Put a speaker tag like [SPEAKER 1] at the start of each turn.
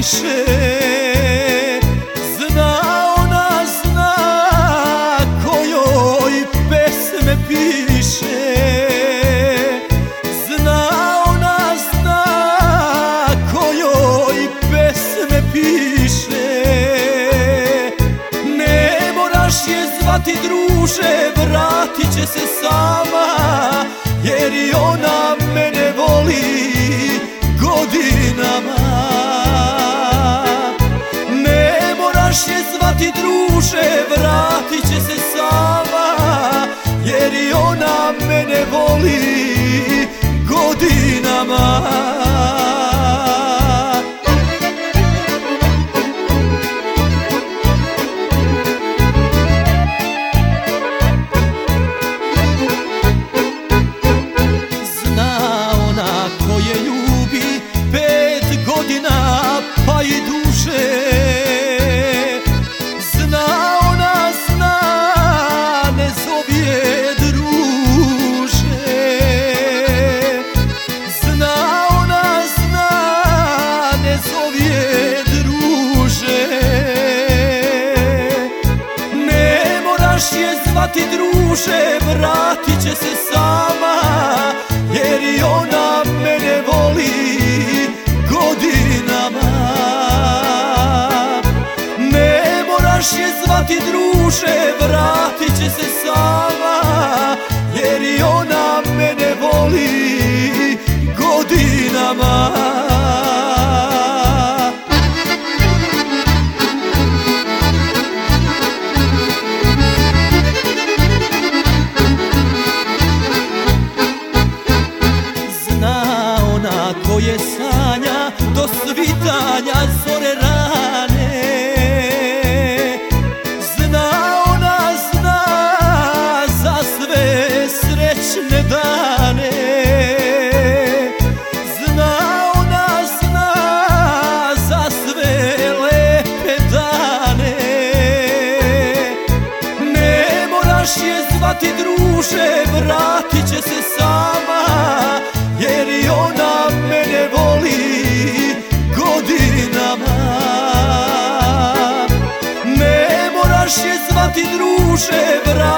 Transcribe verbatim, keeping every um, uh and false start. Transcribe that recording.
[SPEAKER 1] piše. Zna ona, zna kojoj pesme piše. Zna ona, zna kojoj pesme piše. Ne moraš je zvati druže, vratit će se sama, jer i ona mene voli godinama. Ne moraš je zvati druže, vratit će se sama, jer i ona mene voli godinama. Pa i duže. Zna ona, zna, ne zove je druže. Zna ona, zna, ne zove je druže. Ne moraš je zvati druže, vratit će se sama, jer i ona mene voli godinama. Ne moraš je zvati druže, vratit će se sama, jer i ona mene voli godinama. Zna ona koje sanja do svitanja zore rane. Zna ona, zna za sve srećne dane. Zna ona, zna za sve lepe dane. Ne moraš je zvati druže, vratit će se sama, jer i ona mene voli godinama. Ne moraš je zvati druže, vratit